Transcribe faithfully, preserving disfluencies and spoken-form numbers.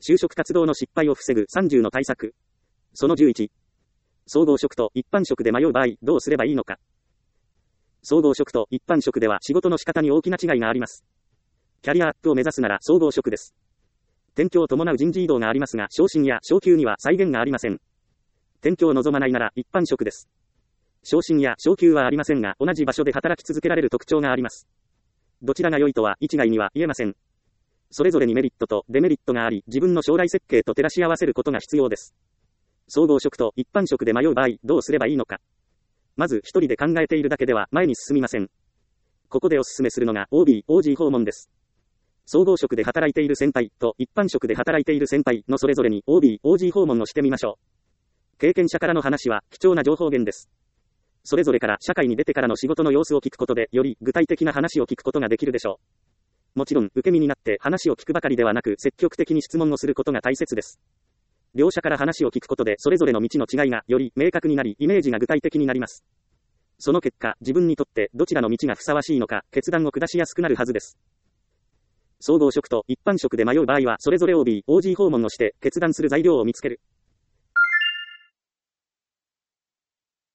就職活動の失敗を防ぐさんじゅうの対策。そのじゅういち。総合職と一般職で迷う場合、どうすればいいのか。総合職と一般職では仕事の仕方に大きな違いがあります。キャリアアップを目指すなら総合職です。転居を伴う人事異動がありますが、昇進や昇給には際限がありません。転居を望まないなら一般職です。昇進や昇給はありませんが、同じ場所で働き続けられる特徴があります。どちらが良いとは一概には言えません。それぞれにメリットとデメリットがあり、自分の将来設計と照らし合わせることが必要です。総合職と一般職で迷う場合、どうすればいいのか。まず一人で考えているだけでは前に進みません。ここでお勧めするのが オービー、オージー 訪問です。総合職で働いている先輩と一般職で働いている先輩のそれぞれに オービー、オージー 訪問をしてみましょう。経験者からの話は貴重な情報源です。それぞれから社会に出てからの仕事の様子を聞くことで、より具体的な話を聞くことができるでしょう。もちろん、受け身になって話を聞くばかりではなく、積極的に質問をすることが大切です。両者から話を聞くことで、それぞれの道の違いがより明確になり、イメージが具体的になります。その結果、自分にとってどちらの道がふさわしいのか、決断を下しやすくなるはずです。総合職と一般職で迷う場合は、それぞれ オービー、オージー 訪問をして、決断する材料を見つける。